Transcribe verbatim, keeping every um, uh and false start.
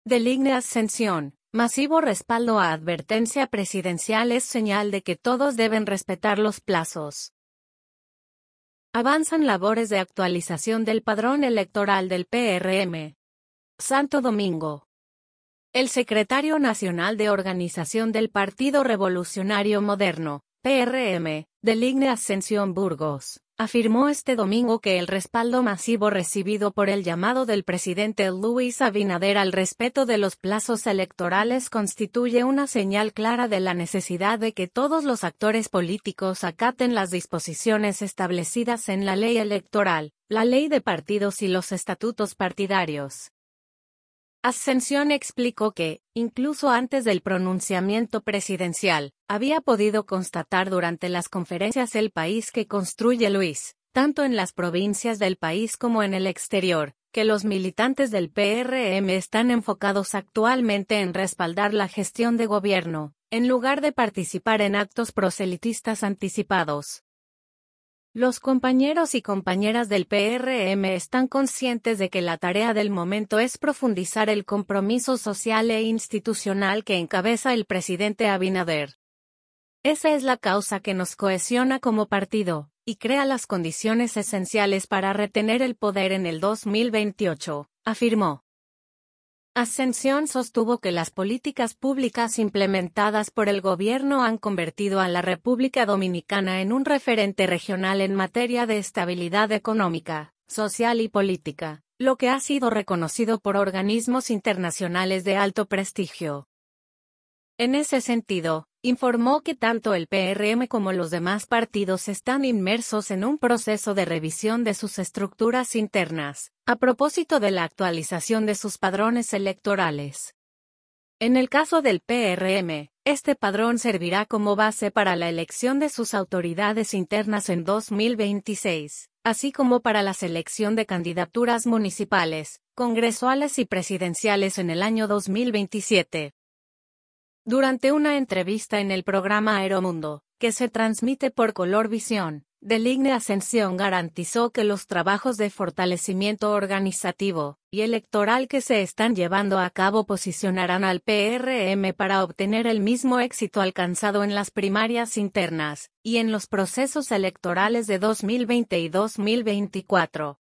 Deligne Ascensión. Masivo respaldo a advertencia presidencial es señal de que todos deben respetar los plazos. Avanzan labores de actualización del padrón electoral del P R M. Santo Domingo. El secretario nacional de organización del Partido Revolucionario Moderno, P R M, Deligne Ascensión Burgos, afirmó este domingo que el respaldo masivo recibido por el llamado del presidente Luis Abinader al respeto de los plazos electorales constituye una señal clara de la necesidad de que todos los actores políticos acaten las disposiciones establecidas en la ley electoral, la ley de partidos y los estatutos partidarios. Ascensión explicó que, incluso antes del pronunciamiento presidencial, había podido constatar durante las conferencias El País que construye Luis, tanto en las provincias del país como en el exterior, que los militantes del P R M están enfocados actualmente en respaldar la gestión de gobierno, en lugar de participar en actos proselitistas anticipados. Los compañeros y compañeras del P R M están conscientes de que la tarea del momento es profundizar el compromiso social e institucional que encabeza el presidente Abinader. Esa es la causa que nos cohesiona como partido, y crea las condiciones esenciales para retener el poder en el dos mil veintiocho, afirmó. Ascensión sostuvo que las políticas públicas implementadas por el gobierno han convertido a la República Dominicana en un referente regional en materia de estabilidad económica, social y política, lo que ha sido reconocido por organismos internacionales de alto prestigio. En ese sentido, informó que tanto el P R M como los demás partidos están inmersos en un proceso de revisión de sus estructuras internas, a propósito de la actualización de sus padrones electorales. En el caso del P R M, este padrón servirá como base para la elección de sus autoridades internas en dos mil veintiséis, así como para la selección de candidaturas municipales, congresuales y presidenciales en el año dos mil veintisiete. Durante una entrevista en el programa Aeromundo, que se transmite por Colorvisión, Deligne Ascensión garantizó que los trabajos de fortalecimiento organizativo y electoral que se están llevando a cabo posicionarán al P R M para obtener el mismo éxito alcanzado en las primarias internas y en los procesos electorales de dos mil veinte y dos mil veinticuatro.